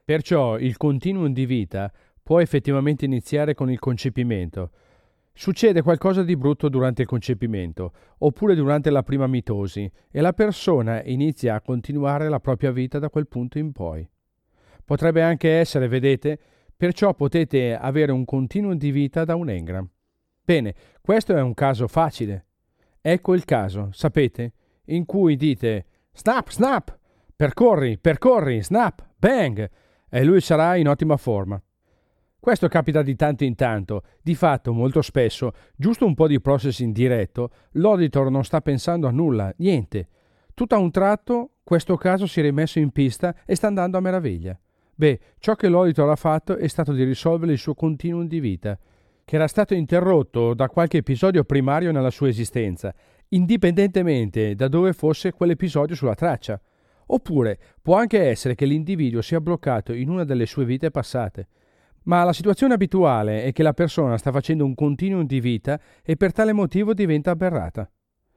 Perciò il continuum di vita può effettivamente iniziare con il concepimento. Succede qualcosa di brutto durante il concepimento, oppure durante la prima mitosi, e la persona inizia a continuare la propria vita da quel punto in poi. Potrebbe anche essere, vedete, perciò potete avere un continuum di vita da un engram. Bene, questo è un caso facile. Ecco il caso, sapete, in cui dite snap, snap, percorri, percorri, snap, bang, e lui sarà in ottima forma. Questo capita di tanto in tanto, di fatto molto spesso, giusto un po' di processing diretto, l'auditor non sta pensando a nulla, niente. Tutto a un tratto questo caso si è rimesso in pista e sta andando a meraviglia. Beh, ciò che l'auditor ha fatto è stato di risolvere il suo continuum di vita, che era stato interrotto da qualche episodio primario nella sua esistenza, indipendentemente da dove fosse quell'episodio sulla traccia. Oppure può anche essere che l'individuo sia bloccato in una delle sue vite passate. Ma la situazione abituale è che la persona sta facendo un continuum di vita e per tale motivo diventa aberrata.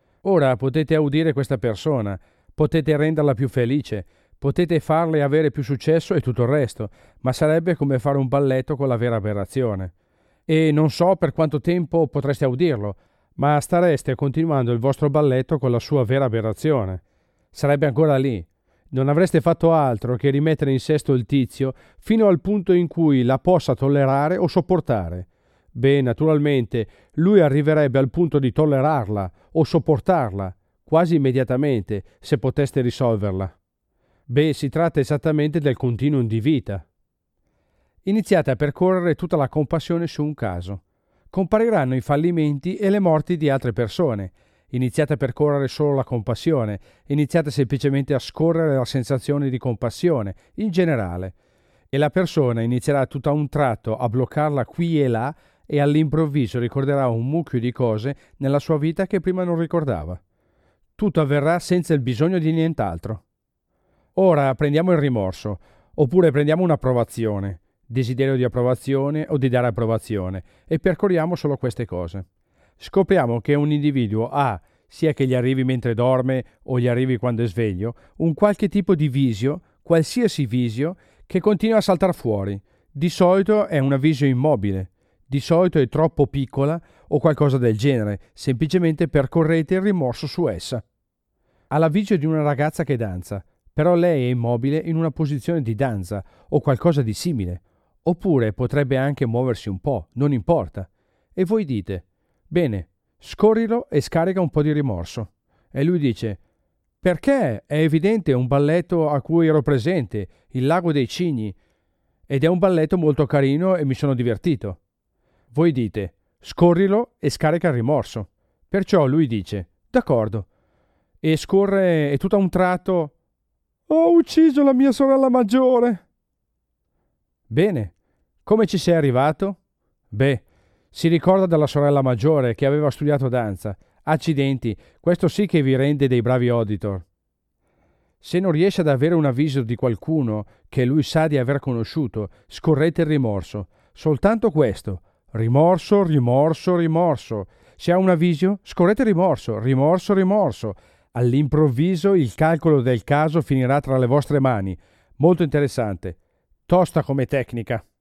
Ora potete audire questa persona, potete renderla più felice, potete farle avere più successo e tutto il resto, ma sarebbe come fare un balletto con la vera aberrazione. E non so per quanto tempo potreste audirlo, ma stareste continuando il vostro balletto con la sua vera aberrazione. Sarebbe ancora lì. Non avreste fatto altro che rimettere in sesto il tizio fino al punto in cui la possa tollerare o sopportare. Beh, naturalmente, lui arriverebbe al punto di tollerarla o sopportarla, quasi immediatamente, se poteste risolverla. Beh, si tratta esattamente del continuum di vita. Iniziate a percorrere tutta la compassione su un caso. Compariranno i fallimenti e le morti di altre persone. Iniziate a percorrere solo la compassione, iniziate semplicemente a scorrere la sensazione di compassione, in generale, e la persona inizierà tutto a un tratto a bloccarla qui e là e all'improvviso ricorderà un mucchio di cose nella sua vita che prima non ricordava. Tutto avverrà senza il bisogno di nient'altro. Ora prendiamo il rimorso, oppure prendiamo un'approvazione, desiderio di approvazione o di dare approvazione, e percorriamo solo queste cose. Scopriamo che un individuo ha, sia che gli arrivi mentre dorme o gli arrivi quando è sveglio, un qualche tipo di visio, qualsiasi visio, che continua a saltar fuori. Di solito è una visio immobile, di solito è troppo piccola o qualcosa del genere, semplicemente percorrete il rimorso su essa. Ha la visio di una ragazza che danza, però lei è immobile in una posizione di danza o qualcosa di simile, oppure potrebbe anche muoversi un po', non importa. E voi dite: bene, scorrilo e scarica un po' di rimorso. E lui dice: perché? È evidente, è un balletto a cui ero presente, il lago dei cigni, ed è un balletto molto carino e mi sono divertito. Voi dite: scorrilo e scarica il rimorso. Perciò lui dice: d'accordo. E scorre e tutto a un tratto: ho ucciso la mia sorella maggiore. Bene, come ci sei arrivato? Beh, si ricorda della sorella maggiore che aveva studiato danza. Accidenti, questo sì che vi rende dei bravi auditor. Se non riesce ad avere un avviso di qualcuno che lui sa di aver conosciuto, scorrete il rimorso. Soltanto questo. Rimorso, rimorso, rimorso. Se ha un avviso, scorrete il rimorso, rimorso, rimorso. All'improvviso il calcolo del caso finirà tra le vostre mani. Molto interessante. Tosta come tecnica.